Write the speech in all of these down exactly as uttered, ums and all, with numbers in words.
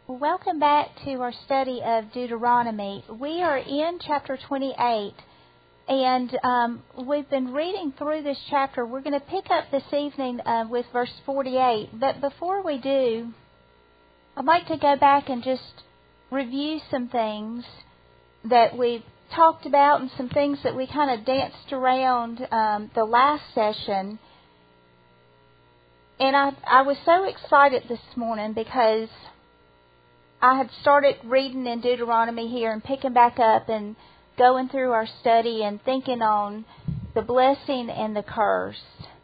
Welcome back to our study of Deuteronomy. We are in chapter twenty-eight, and um, we've been reading through this chapter. We're going to pick up this evening uh, with verse forty-eight. But before we do, I'd like to go back and just review some things that we've talked about and some things that we kind of danced around um, the last session. And I, I was so excited this morning because I had started reading in Deuteronomy here and picking back up and going through our study and thinking on the blessing and the curse.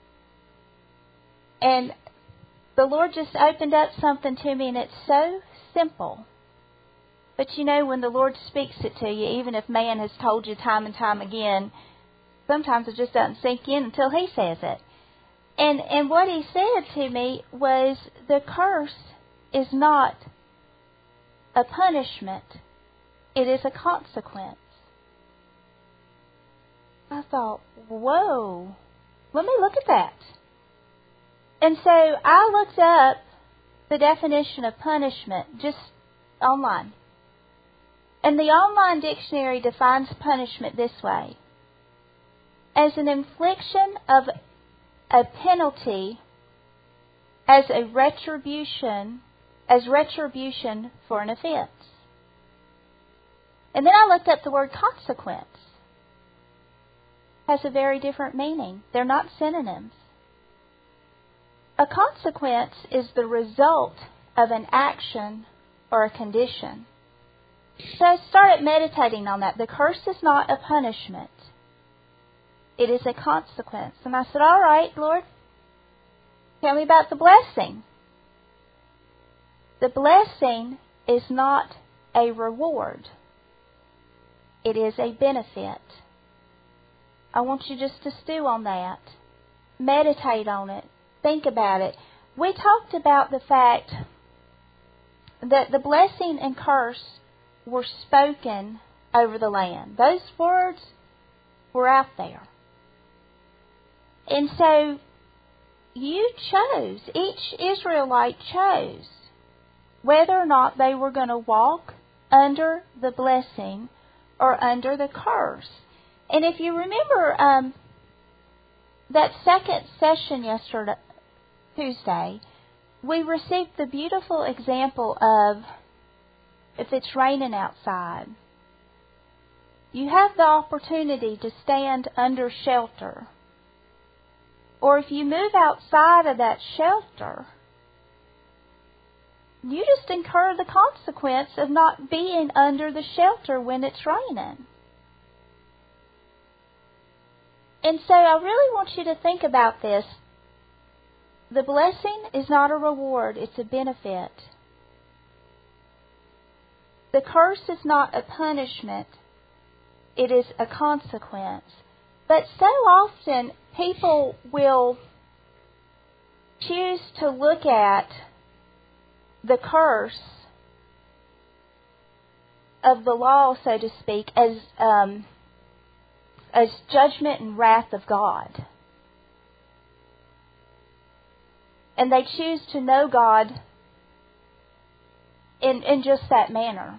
And the Lord just opened up something to me, and it's so simple. But you know, when the Lord speaks it to you, even if man has told you time and time again, sometimes it just doesn't sink in until He says it. And and what He said to me was, the curse is not a punishment. It is a consequence. I thought, whoa, let me look at that. And so I looked up the definition of punishment just online. And the online dictionary defines punishment this way: as an infliction of a penalty as a retribution as retribution for an offense. And then I looked up the word consequence. It has a very different meaning. They're not synonyms. A consequence is the result of an action or a condition. So I started meditating on that. The curse is not a punishment. It is a consequence. And I said, all right, Lord, tell me about the blessing. The blessing is not a reward. It is a benefit. I want you just to stew on that. Meditate on it. Think about it. We talked about the fact that the blessing and curse were spoken over the land. Those words were out there. And so you chose, each Israelite chose whether or not they were going to walk under the blessing or under the curse. And if you remember um, that second session yesterday, Tuesday, we received the beautiful example of if it's raining outside, you have the opportunity to stand under shelter. Or if you move outside of that shelter, you just incur the consequence of not being under the shelter when it's raining. And so I really want you to think about this. The blessing is not a reward, it's a benefit. The curse is not a punishment, it is a consequence. But so often people will choose to look at the curse of the law, so to speak, as um, as judgment and wrath of God. And they choose to know God in, in just that manner,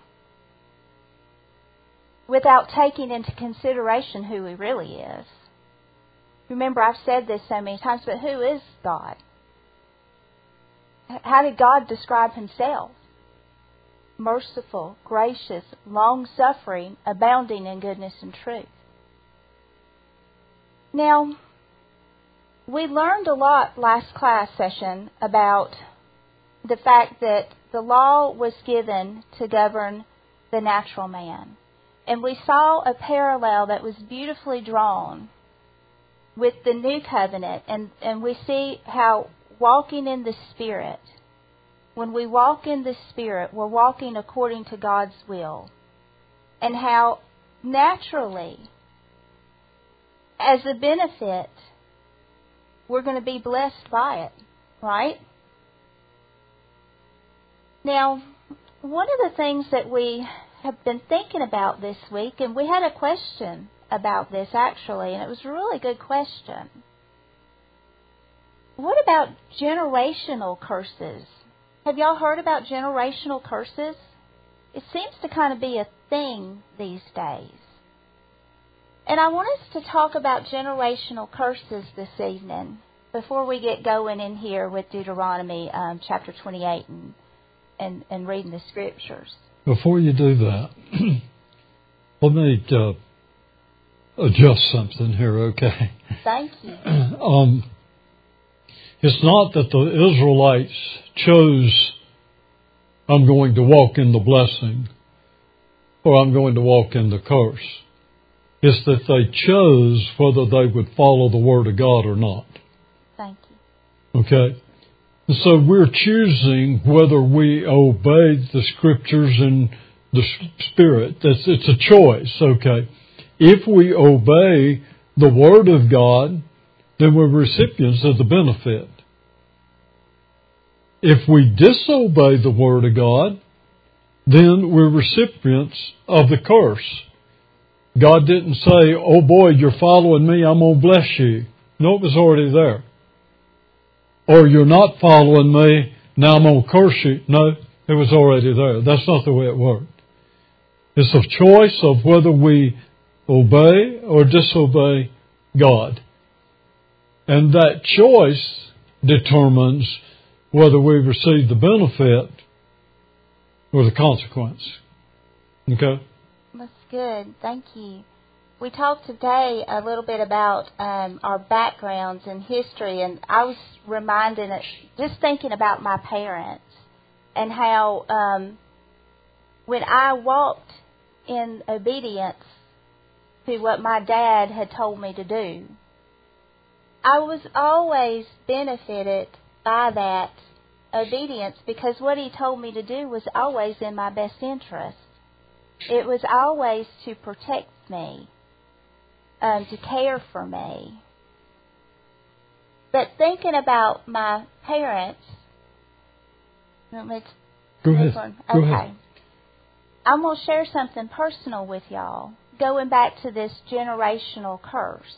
without taking into consideration who He really is. Remember, I've said this so many times, but who is God? How did God describe Himself? Merciful, gracious, long-suffering, abounding in goodness and truth. Now, we learned a lot last class session about the fact that the law was given to govern the natural man. And we saw a parallel that was beautifully drawn with the new covenant. And, and we see how walking in the Spirit, when we walk in the Spirit, we're walking according to God's will. And how naturally, as a benefit, we're going to be blessed by it, right? Now, one of the things that we have been thinking about this week, and we had a question about this actually, and it was a really good question. What about generational curses Have y'all heard about generational curses? It seems to kind of be a thing these days. And I want us to talk about generational curses this evening before we get going in here with Deuteronomy um, chapter twenty-eight and, and, and reading the scriptures. Before you do that, let me uh, adjust something here, okay? Thank you. Um, it's not that the Israelites chose, I'm going to walk in the blessing, or I'm going to walk in the curse. It's that they chose whether they would follow the Word of God or not. Thank you. Okay? And so we're choosing whether we obey the Scriptures and the Spirit. That's, it's a choice, okay? If we obey the Word of God, then we're recipients of the benefit. If we disobey the Word of God, then we're recipients of the curse. God didn't say, oh boy, you're following me, I'm going to bless you. No, it was already there. Or you're not following me, now I'm going to curse you. No, it was already there. That's not the way it worked. It's a choice of whether we obey or disobey God. And that choice determines whether we receive the benefit or the consequence. Okay? That's good. Thank you. We talked today a little bit about um, our backgrounds and history, and I was reminded, just thinking about my parents and how um, when I walked in obedience to what my dad had told me to do, I was always benefited by that obedience because what he told me to do was always in my best interest. It was always to protect me, um, to care for me. But thinking about my parents, let's go ahead. Go okay. ahead. I'm going to share something personal with y'all, going back to this generational curse.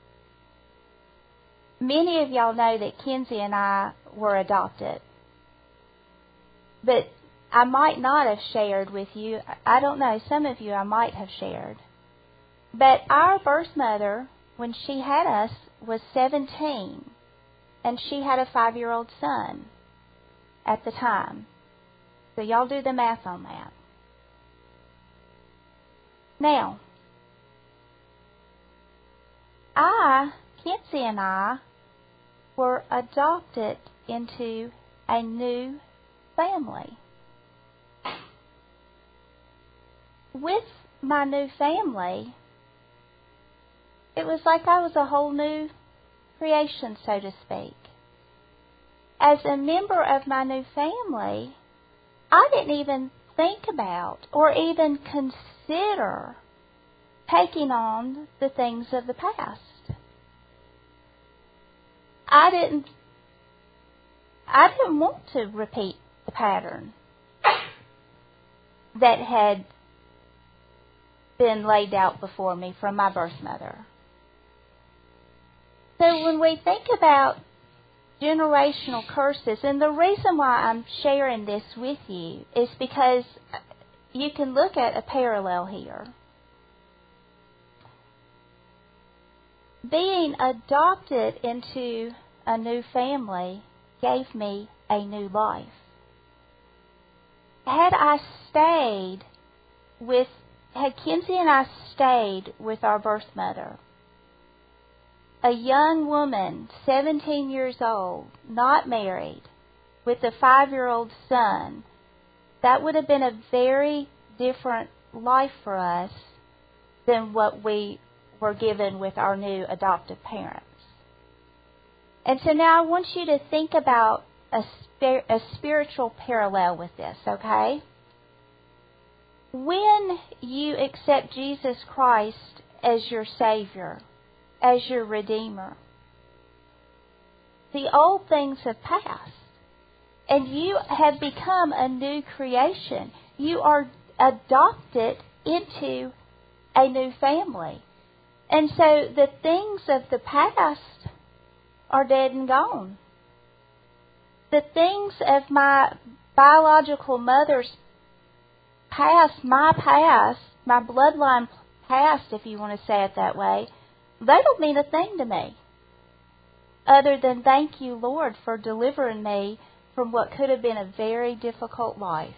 Many of y'all know that Kenzie and I were adopted. But I might not have shared with you. I don't know. Some of you I might have shared. But our birth mother, when she had us, was seventeen. And she had a five-year-old son at the time. So y'all do the math on that. Now, I, Kenzie and I, were adopted into a new family. With my new family, it was like I was a whole new creation, so to speak. As a member of my new family, I didn't even think about or even consider taking on the things of the past. I didn't I didn't want to repeat the pattern that had been laid out before me from my birth mother. So when we think about generational curses, and the reason why I'm sharing this with you is because you can look at a parallel here. Being adopted into a new family gave me a new life. Had I stayed with, had Kenzie and I stayed with our birth mother, a young woman, seventeen years old, not married, with a five-year-old son, that would have been a very different life for us than what we were given with our new adoptive parents. And so now I want you to think about a, spir- a spiritual parallel with this, okay? When you accept Jesus Christ as your Savior, as your Redeemer, the old things have passed, and you have become a new creation. You are adopted into a new family. And so the things of the past are dead and gone. the things of my biological mother's past, my past, my bloodline past, if you want to say it that way, they don't mean a thing to me. Other than thank you, Lord, for delivering me from what could have been a very difficult life.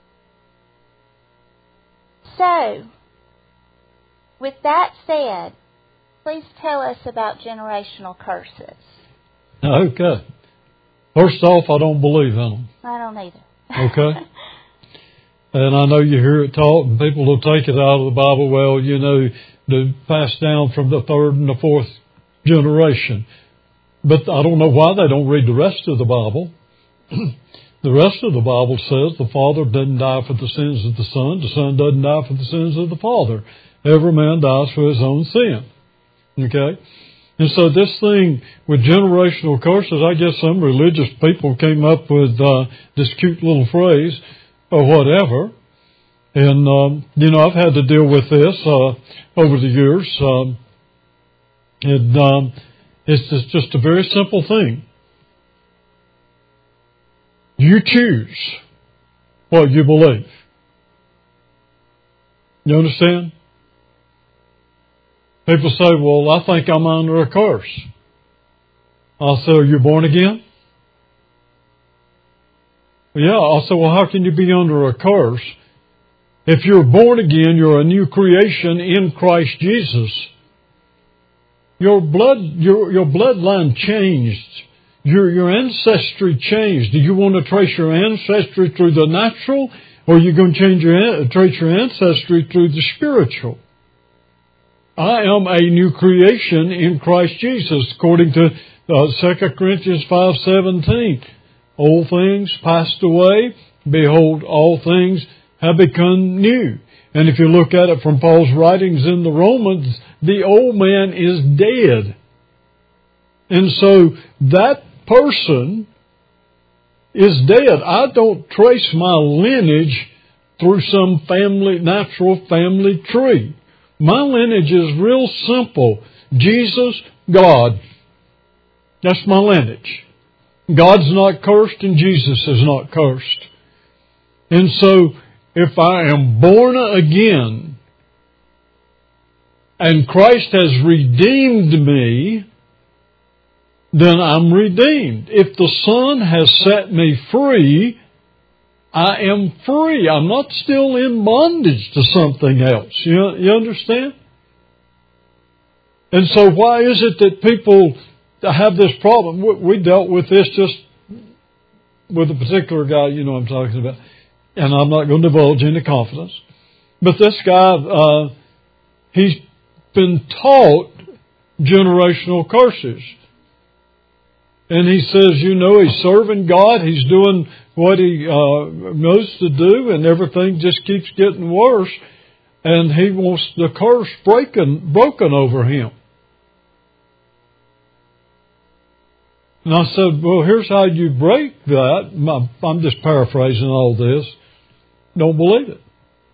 So, with that said, please tell us about generational curses. Okay. First off, I don't believe in them. I don't either. Okay? And I know you hear it taught, and people will take it out of the Bible, well, you know, to pass down from the third and the fourth generation. But I don't know why they don't read the rest of the Bible. The rest of the Bible says the Father doesn't die for the sins of the Son. The Son doesn't die for the sins of the Father. Every man dies for his own sin. Okay? And so this thing with generational curses, I guess some religious people came up with uh, this cute little phrase or whatever. And, um, you know, I've had to deal with this uh, over the years. Um, and um, it's just, just a very simple thing. You choose what you believe. You understand? People say, well, I think I'm under a curse. I'll say, are you born again? Well, yeah, I'll say, well, how can you be under a curse? If you're born again, you're a new creation in Christ Jesus. Your blood, your, your bloodline changed. Your, your ancestry changed. Do you want to trace your ancestry through the natural, or are you going to change your, trace your ancestry through the spiritual? I am a new creation in Christ Jesus, according to uh, Second Corinthians five seventeen. Old things passed away. Behold, all things have become new. And if you look at it from Paul's writings in the Romans, the old man is dead. And so that person is dead. I don't trace my lineage through some family, natural family tree. My lineage is real simple. Jesus, God. That's my lineage. God's not cursed and Jesus is not cursed. And so, if I am born again and Christ has redeemed me, then I'm redeemed. If the Son has set me free, I am free. I'm not still in bondage to something else. You, you understand? And so why is it that people have this problem? We, we dealt with this just with a particular guy, you know what I'm talking about. And I'm not going to divulge any confidence. But this guy, uh, he's been taught generational curses. And he says, you know, he's serving God. He's doing what he uh, knows to do, and everything just keeps getting worse. And he wants the curse breaking, broken over him. And I said, well, here's how you break that. I'm just paraphrasing all this. Don't believe it.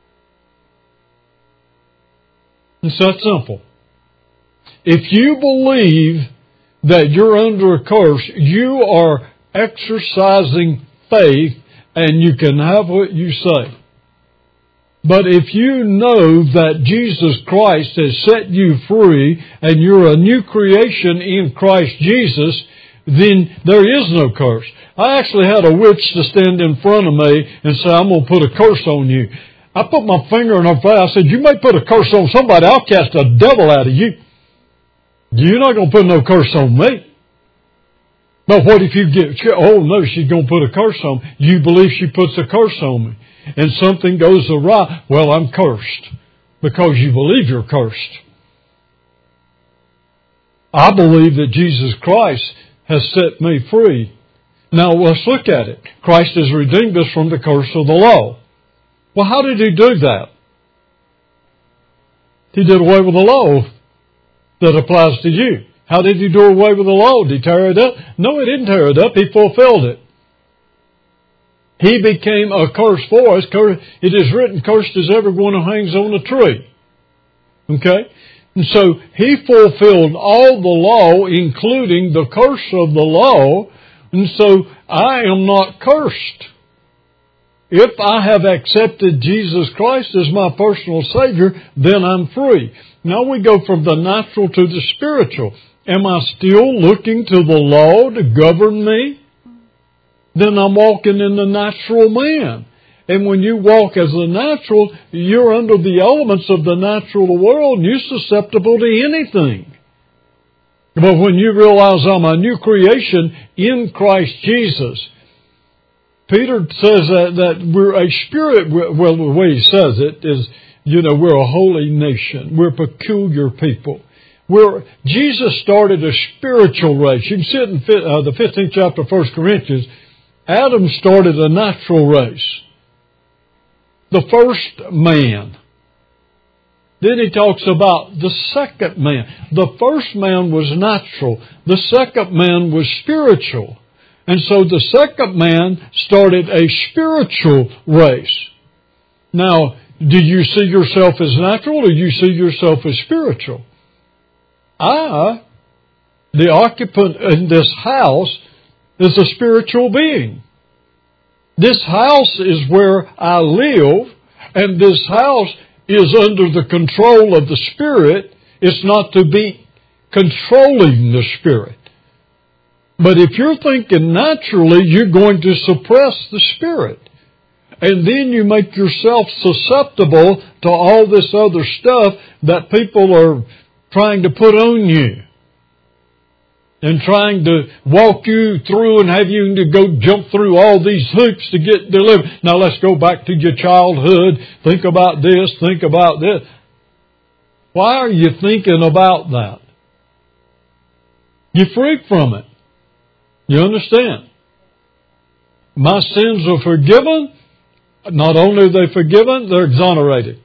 It's that simple. If you believe that you're under a curse, you are exercising faith and you can have what you say. But if you know that Jesus Christ has set you free and you're a new creation in Christ Jesus, then there is no curse. I actually had a witch to stand in front of me and say, I'm going to put a curse on you. I put my finger in her face. I said, you may put a curse on somebody. I'll cast a devil out of you. You're not going to put no curse on me. But what if you get, oh no, she's going to put a curse on me. You believe she puts a curse on me. And something goes awry. Well, I'm cursed. Because you believe you're cursed. I believe that Jesus Christ has set me free. Now let's look at it. Christ has redeemed us from the curse of the law. Well, how did He do that? He did away with the law that applies to you. How did He do away with the law? Did He tear it up? No, He didn't tear it up. He fulfilled it. He became a curse for us. It is written, cursed is everyone who hangs on a tree. Okay? And so He fulfilled all the law, including the curse of the law, And so I am not cursed. If I have accepted Jesus Christ as my personal Savior, then I'm free. Now we go from the natural to the spiritual. Am I still looking to the law to govern me? Then I'm walking in the natural man. And when you walk as a natural, you're under the elements of the natural world and you're susceptible to anything. But when you realize I'm a new creation in Christ Jesus, Peter says that, that we're a spirit, well, the way he says it is, you know, we're a holy nation. We're peculiar people. We're, Jesus started a spiritual race. You can see it in uh, the fifteenth chapter of First Corinthians. Adam started a natural race. The first man. Then he talks about the second man. The first man was natural. The second man was spiritual. And so the second man started a spiritual race. Now, do you see yourself as natural or do you see yourself as spiritual? I, the occupant in this house, is a spiritual being. This house is where I live, and this house is under the control of the Spirit. It's not to be controlling the Spirit. But if you're thinking naturally, you're going to suppress the Spirit. And then you make yourself susceptible to all this other stuff that people are trying to put on you. And trying to walk you through and have you to go jump through all these hoops to get delivered. Now let's go back to your childhood. Think about this, think about this. Why are you thinking about that? You're free from it. You understand? My sins are forgiven. Not only are they forgiven, they're exonerated.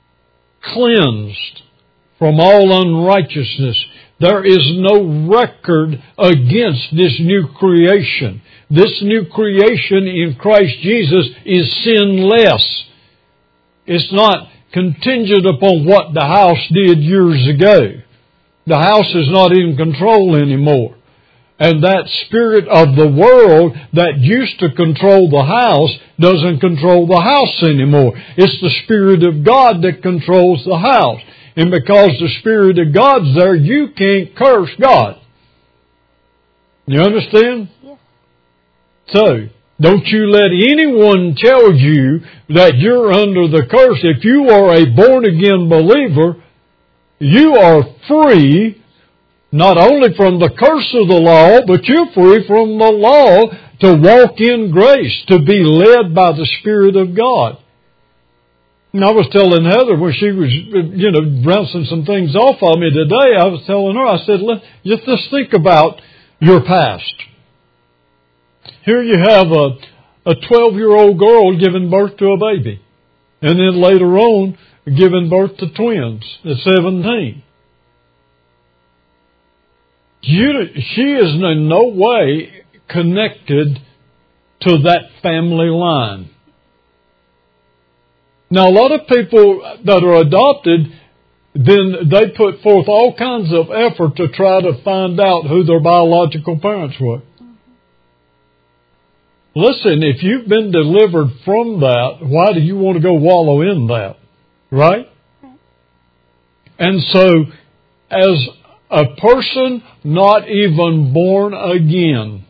Cleansed from all unrighteousness. There is no record against this new creation. This new creation in Christ Jesus is sinless. It's not contingent upon what the house did years ago. The house is not in control anymore. And that spirit of the world that used to control the house doesn't control the house anymore. It's the Spirit of God that controls the house. And because the Spirit of God's there, you can't curse God. You understand? Yes. So, don't you let anyone tell you that you're under the curse. If you are a born-again believer, you are free not only from the curse of the law, but you're free from the law to walk in grace, to be led by the Spirit of God. And I was telling Heather when she was, you know, bouncing some things off of me today, I was telling her, I said, let's just think about your past. Here you have a, a twelve-year-old girl giving birth to a baby. And then later on, giving birth to twins at seventeen. You, she is in no way connected to that family line. Now, a lot of people that are adopted, then they put forth all kinds of effort to try to find out who their biological parents were. Mm-hmm. Listen, if you've been delivered from that, why do you want to go wallow in that? Right? Right. And so, as a person not even born again,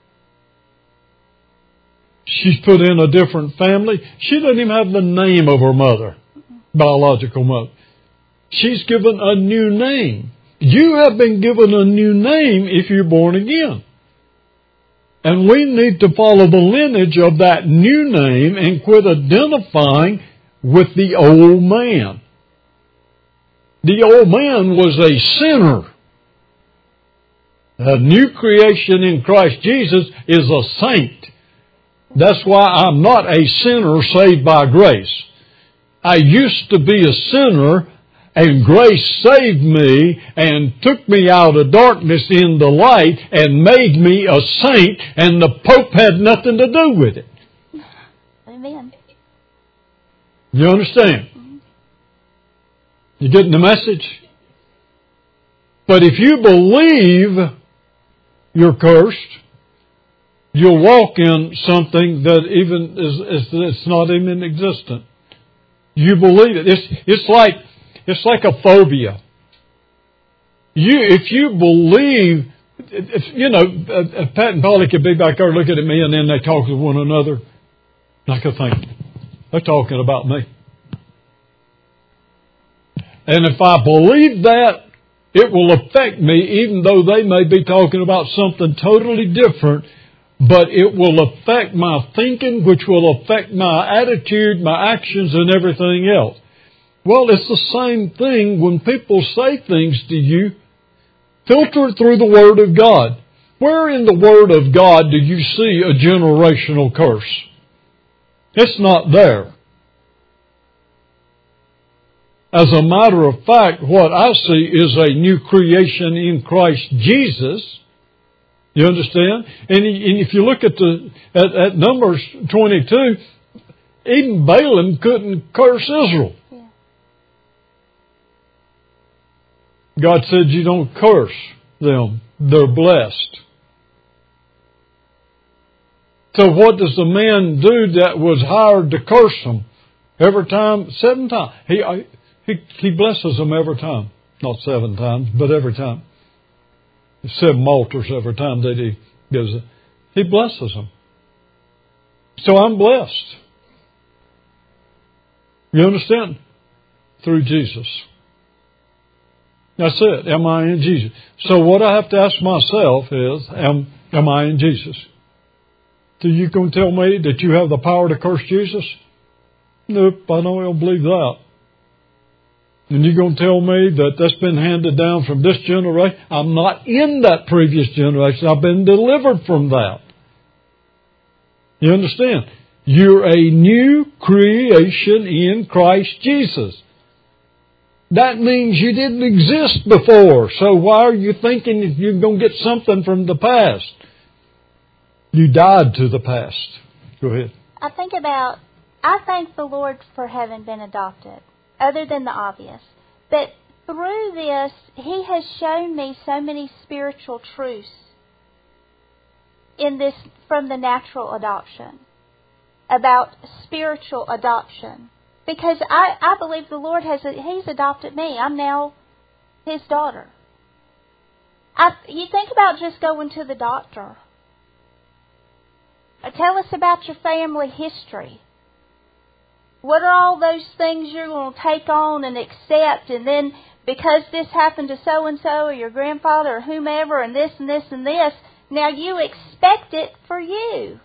she's put in a different family. She doesn't even have the name of her mother, biological mother. She's given a new name. You have been given a new name if you're born again. And we need to follow the lineage of that new name and quit identifying with the old man. The old man was a sinner. A new creation in Christ Jesus is a saint. That's why I'm not a sinner saved by grace. I used to be a sinner, and grace saved me and took me out of darkness into light and made me a saint, and the Pope had nothing to do with it. Amen. You understand? You getting the message? But if you believe you're cursed, You'll walk in something that even is, is it's not even existent. You believe it. It's it's like it's like a phobia. You if you believe, if, you know, uh, Pat and Polly could be back there looking at me, and then they talk to one another. And I could think, they're talking about me. And if I believe that, it will affect me, even though they may be talking about something totally different, but it will affect my thinking, which will affect my attitude, my actions, and everything else. Well, it's the same thing when people say things to you. Filter it through the Word of God. Where in the Word of God do you see a generational curse? It's not there. As a matter of fact, what I see is a new creation in Christ Jesus. You understand? And if you look at the at, at Numbers twenty-two, even Balaam couldn't curse Israel. Yeah. God said, you don't curse them. They're blessed. So what does the man do that was hired to curse them? Every time, seven times. He, he, he blesses them every time. Not seven times, but every time. Seven altars every time that he gives it. He blesses them. So I'm blessed. You understand? Through Jesus. That's it. Am I in Jesus? So what I have to ask myself is, am, am I in Jesus? So you going to tell me that you have the power to curse Jesus? Nope, I don't believe that. And you're going to tell me that that's been handed down from this generation? I'm not in that previous generation. I've been delivered from that. You understand? You're a new creation in Christ Jesus. That means you didn't exist before. So why are you thinking that you're going to get something from the past? You died to the past. Go ahead. I think about, I thank the Lord for having been adopted, other than the obvious. But through this, He has shown me so many spiritual truths in this from the natural adoption, about spiritual adoption. Because I, I believe the Lord has, He's adopted me. I'm now His daughter. I, you think about just going to the doctor. Tell us about your family history. What are all those things you're going to take on and accept, and then because this happened to so-and-so or your grandfather or whomever and this and this and this, now you expect it for you.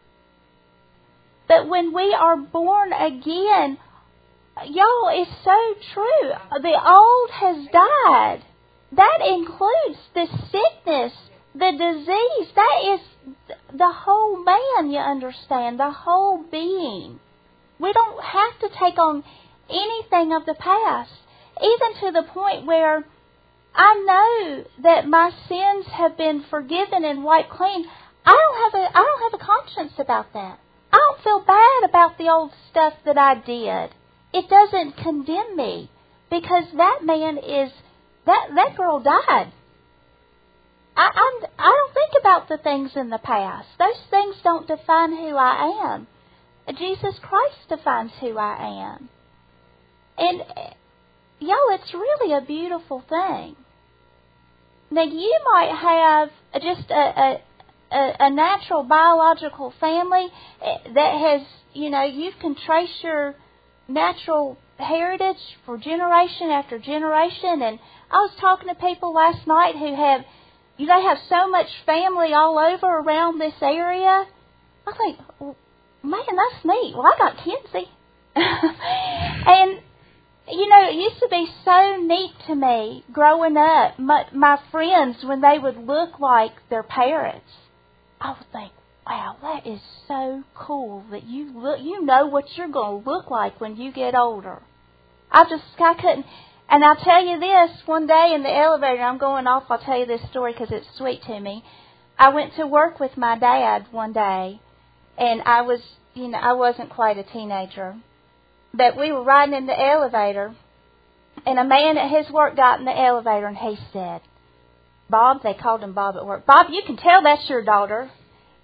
But when we are born again, y'all, it's so true. The old has died. That includes the sickness, the disease. That is the whole man, you understand, the whole being. We don't have to take on anything of the past, even to the point where I know that my sins have been forgiven and wiped clean. I don't have a I don't have a conscience about that. I don't feel bad about the old stuff that I did. It doesn't condemn me, because that man is that that girl died. I I'm, I don't think about the things in the past. Those things don't define who I am. Jesus Christ defines who I am. And, y'all, it's really a beautiful thing. Now, you might have just a, a, a, a natural biological family that has, you know, you can trace your natural heritage for generation after generation. And I was talking to people last night who have, you know, have so much family all over around this area. I think, well, man, that's neat. Well, I got Kenzie. And, you know, it used to be so neat to me growing up. My, my friends, when they would look like their parents, I would think, wow, that is so cool that you look, you know what you're going to look like when you get older. I just, I couldn't. And I'll tell you this, one day in the elevator, I'm going off, I'll tell you this story because it's sweet to me. I went to work with my dad one day. And I was, you know, I wasn't quite a teenager. But we were riding in the elevator, and a man at his work got in the elevator, and he said, Bob, they called him Bob at work, Bob, you can tell that's your daughter.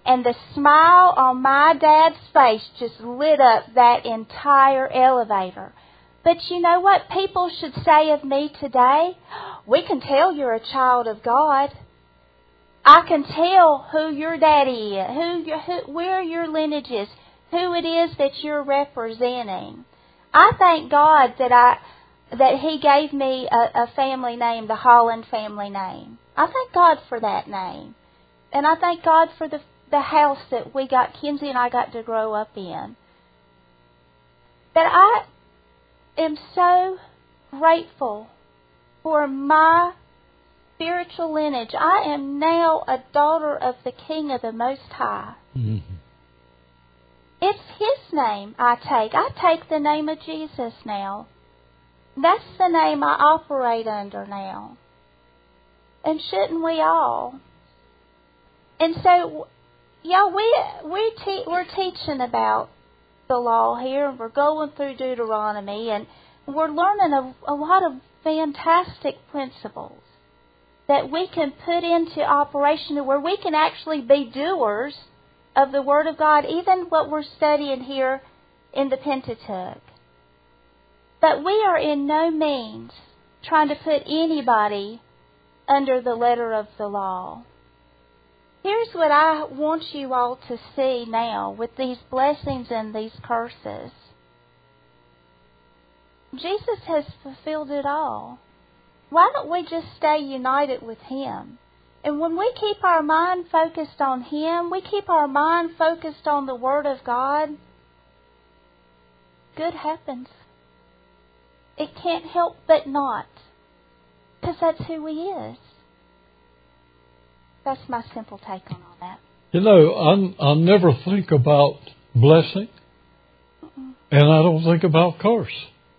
And the smile on my dad's face just lit up that entire elevator. But you know what people should say of me today? We can tell you're a child of God. I can tell who your daddy is, who, your, who where your lineage is, who it is that you're representing. I thank God that I that He gave me a, a family name, the Holland family name. I thank God for that name. And I thank God for the the house that we got, Kenzie and I got to grow up in. But I am so grateful for my spiritual lineage. I am now a daughter of the King of the Most High. Mm-hmm. It's His name I take. I take the name of Jesus now. That's the name I operate under now. And shouldn't we all? And so, yeah, we, we te- we're teaching about the law here, and we're going through Deuteronomy, and we're learning a, a lot of fantastic principles that we can put into operation where we can actually be doers of the Word of God, even what we're studying here in the Pentateuch. But we are in no means trying to put anybody under the letter of the law. Here's what I want you all to see now with these blessings and these curses. Jesus has fulfilled it all. Why don't we just stay united with Him? And when we keep our mind focused on Him, we keep our mind focused on the Word of God, good happens. It can't help but not, because that's who He is. That's my simple take on all that. You know, I, I never think about blessing, Mm-mm. and I don't think about curse.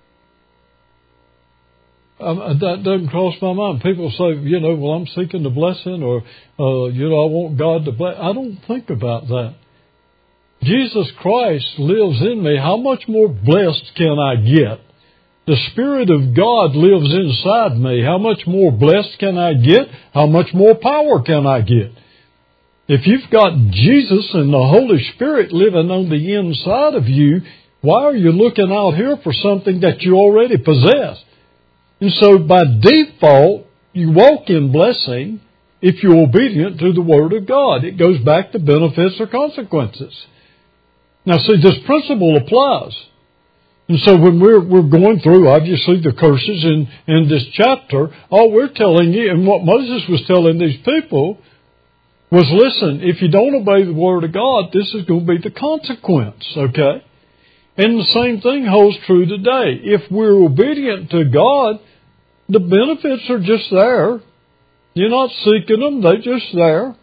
Um, that doesn't cross my mind. People say, you know, well, I'm seeking the blessing, or, uh, you know, I want God to bless. I don't think about that. Jesus Christ lives in me. How much more blessed can I get? The Spirit of God lives inside me. How much more blessed can I get? How much more power can I get? If you've got Jesus and the Holy Spirit living on the inside of you, why are you looking out here for something that you already possess? And so by default, you walk in blessing if you're obedient to the Word of God. It goes back to benefits or consequences. Now see, this principle applies. And so when we're we're going through, obviously, the curses in, in this chapter, all we're telling you, and what Moses was telling these people, was listen, if you don't obey the Word of God, this is going to be the consequence, okay? And the same thing holds true today. If we're obedient to God, the benefits are just there. You're not seeking them, they're just there.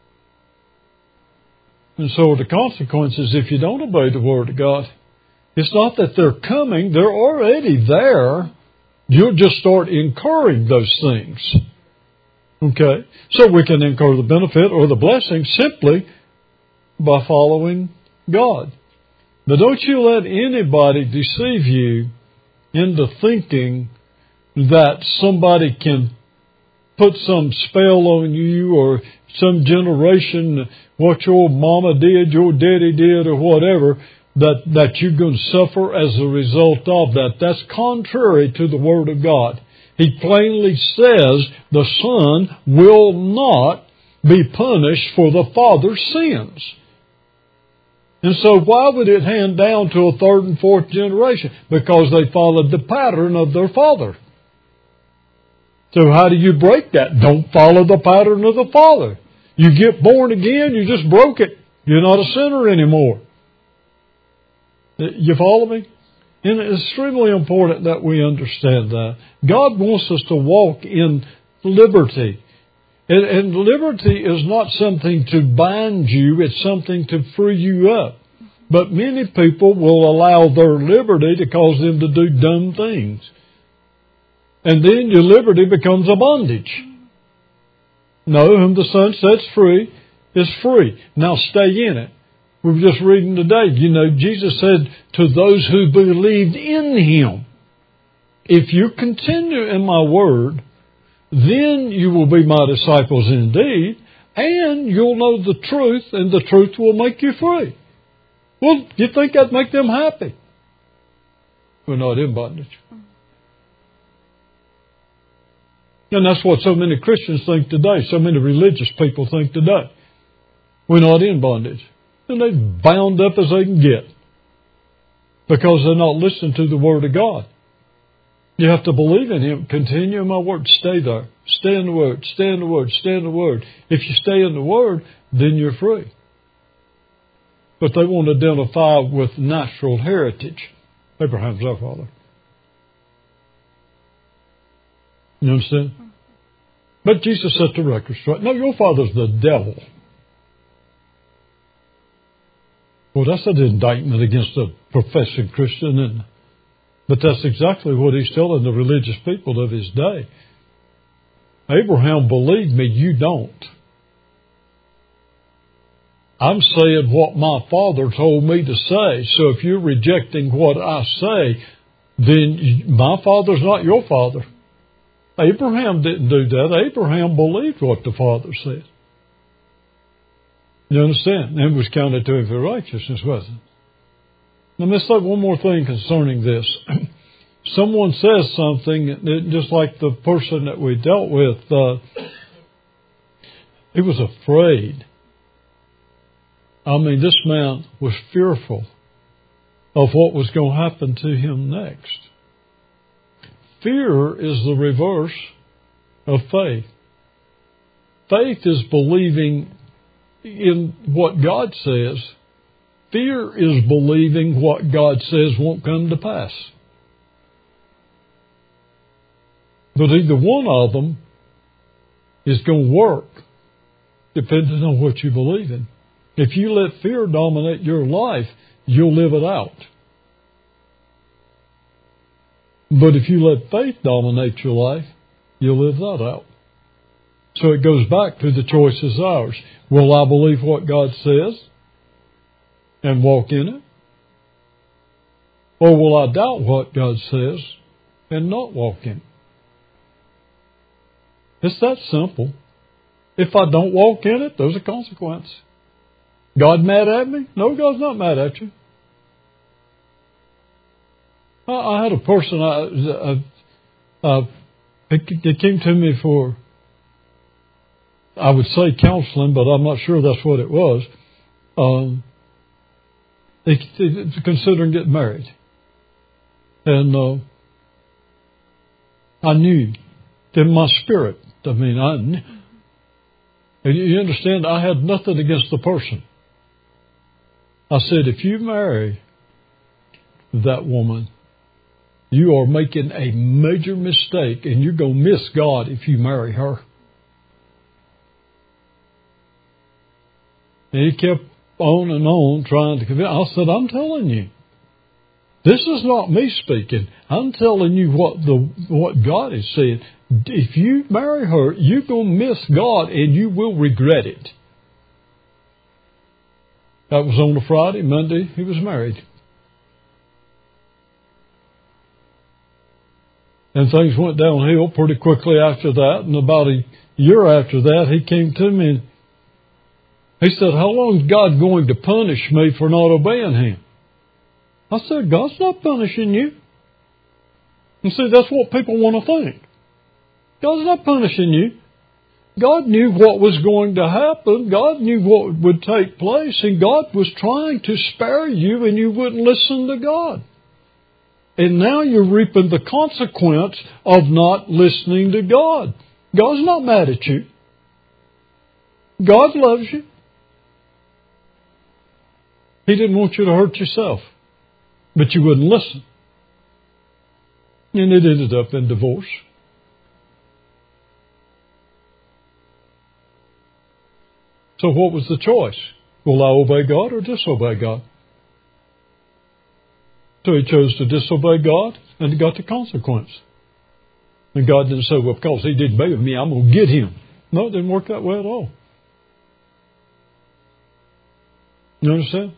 And so the consequences, if you don't obey the Word of God, it's not that they're coming, they're already there. You'll just start incurring those things. Okay? So we can incur the benefit or the blessing simply by following God. But don't you let anybody deceive you into thinking that somebody can put some spell on you, or some generation, what your mama did, your daddy did, or whatever, that, that you're going to suffer as a result of that. That's contrary to the Word of God. He plainly says the Son will not be punished for the Father's sins. And so why would it hand down to a third and fourth generation? Because they followed the pattern of their father. So how do you break that? Don't follow the pattern of the father. You get born again, you just broke it. You're not a sinner anymore. You follow me? And it's extremely important that we understand that. God wants us to walk in liberty. And, and liberty is not something to bind you, it's something to free you up. But many people will allow their liberty to cause them to do dumb things. And then your liberty becomes a bondage. No, whom the Son sets free is free. Now stay in it. We were just reading today, you know, Jesus said to those who believed in Him, if you continue in my word, then you will be my disciples indeed, and you'll know the truth, and the truth will make you free. Well, do you think that'd make them happy? We're not in bondage. And that's what so many Christians think today, so many religious people think today. We're not in bondage. And they're bound up as they can get because they're not listening to the Word of God. You have to believe in Him. Continue in my Word. Stay there. Stay in the Word. Stay in the Word. Stay in the Word. If you stay in the Word, then you're free. But they want to identify with natural heritage. Abraham's our father. You understand? But Jesus set the record straight. No, your father's the devil. Well, that's an indictment against a professing Christian, and but that's exactly what he's telling the religious people of his day. Abraham believed me, you don't. I'm saying what my father told me to say, so if you're rejecting what I say, then my father's not your father. Abraham didn't do that. Abraham believed what the Father said. You understand? And it was counted to him for righteousness, wasn't it? Now, let's say one more thing concerning this. Someone says something, just like the person that we dealt with, uh, he was afraid. I mean, this man was fearful of what was going to happen to him next. Fear is the reverse of faith. Faith is believing in what God says. Fear is believing what God says won't come to pass. But either one of them is going to work depending on what you believe in. If you let fear dominate your life, you'll live it out. But if you let faith dominate your life, you'll live that out. So it goes back to the choice is ours. Will I believe what God says and walk in it? Or will I doubt what God says and not walk in it? It's that simple. If I don't walk in it, there's a consequence. God mad at me? No, God's not mad at you. I had a person, I, I, I, they came to me for, I would say counseling, but I'm not sure that's what it was. Um, they, they considering getting married. And uh, I knew in my spirit, I mean, I knew, and you understand, I had nothing against the person. I said, if you marry that woman, you are making a major mistake, and you're going to miss God if you marry her. And he kept on and on trying to convince. I said, I'm telling you, this is not me speaking. I'm telling you what the what God is saying. If you marry her, you're going to miss God, and you will regret it. That was on a Friday. Monday, he was married. And things went downhill pretty quickly after that. And about a year after that, he came to me and he said, how long is God going to punish me for not obeying Him? I said, God's not punishing you. And see, that's what people want to think. God's not punishing you. God knew what was going to happen. God knew what would take place. And God was trying to spare you, and you wouldn't listen to God. And now you're reaping the consequence of not listening to God. God's not mad at you. God loves you. He didn't want you to hurt yourself. But you wouldn't listen. And it ended up in divorce. So what was the choice? Will I obey God or disobey God? So he chose to disobey God, and he got the consequence. And God didn't say, well, because he didn't obey me, I'm going to get him. No, it didn't work that way at all. You understand?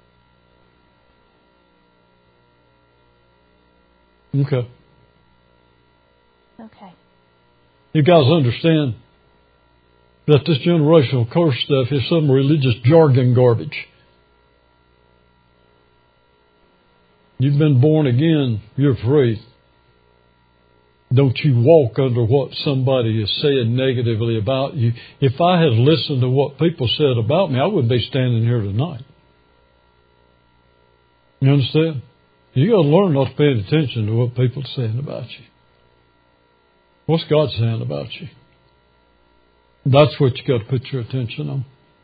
Okay. Okay. You guys understand that this generational curse stuff is some religious jargon garbage. You've been born again, you're free. Don't you walk under what somebody is saying negatively about you. If I had listened to what people said about me, I wouldn't be standing here tonight. You understand? You got to learn not to pay attention to what people are saying about you. What's God saying about you? That's what you got to put your attention on.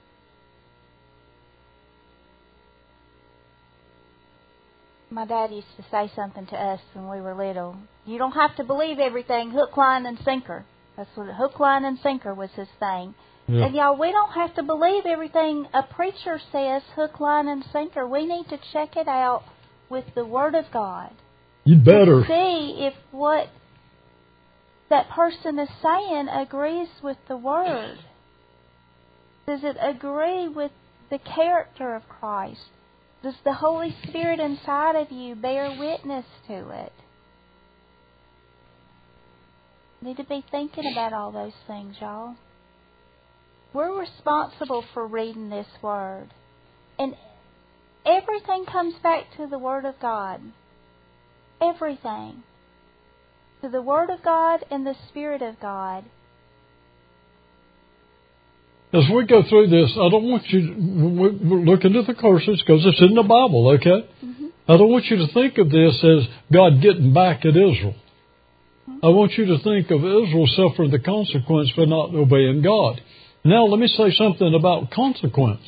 My dad used to say something to us when we were little. You don't have to believe everything hook, line, and sinker. That's what hook, line, and sinker was his thing. Yeah. And y'all, we don't have to believe everything a preacher says hook, line, and sinker. We need to check it out with the Word of God. You better. To see if what that person is saying agrees with the Word. Does it agree with the character of Christ? Does the Holy Spirit inside of you bear witness to it? Need to be thinking about all those things, y'all. We're responsible for reading this Word. And everything comes back to the Word of God. Everything. To the Word of God and the Spirit of God. As we go through this, I don't want you to look into the curses because it's in the Bible, okay? Mm-hmm. I don't want you to think of this as God getting back at Israel. Mm-hmm. I want you to think of Israel suffering the consequence for not obeying God. Now, let me say something about consequence.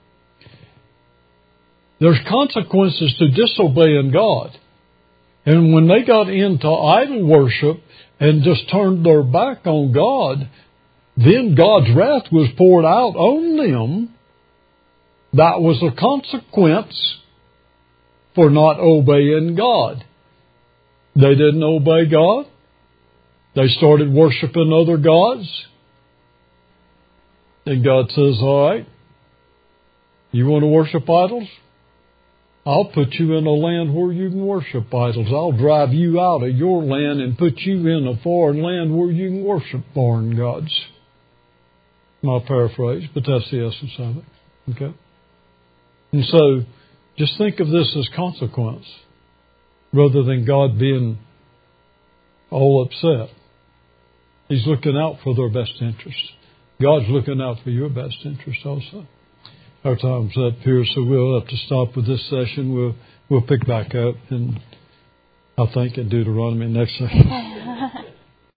There's consequences to disobeying God. And when they got into idol worship and just turned their back on God, then God's wrath was poured out on them. That was a consequence for not obeying God. They didn't obey God. They started worshiping other gods. And God says, all right, you want to worship idols? I'll put you in a land where you can worship idols. I'll drive you out of your land and put you in a foreign land where you can worship foreign gods. My paraphrase, but that's the essence of it. Okay? And so, just think of this as consequence, rather than God being all upset. He's looking out for their best interest. God's looking out for your best interest also. Our time's up here, so we'll have to stop with this session. We'll we'll pick back up, and I think in Deuteronomy next session.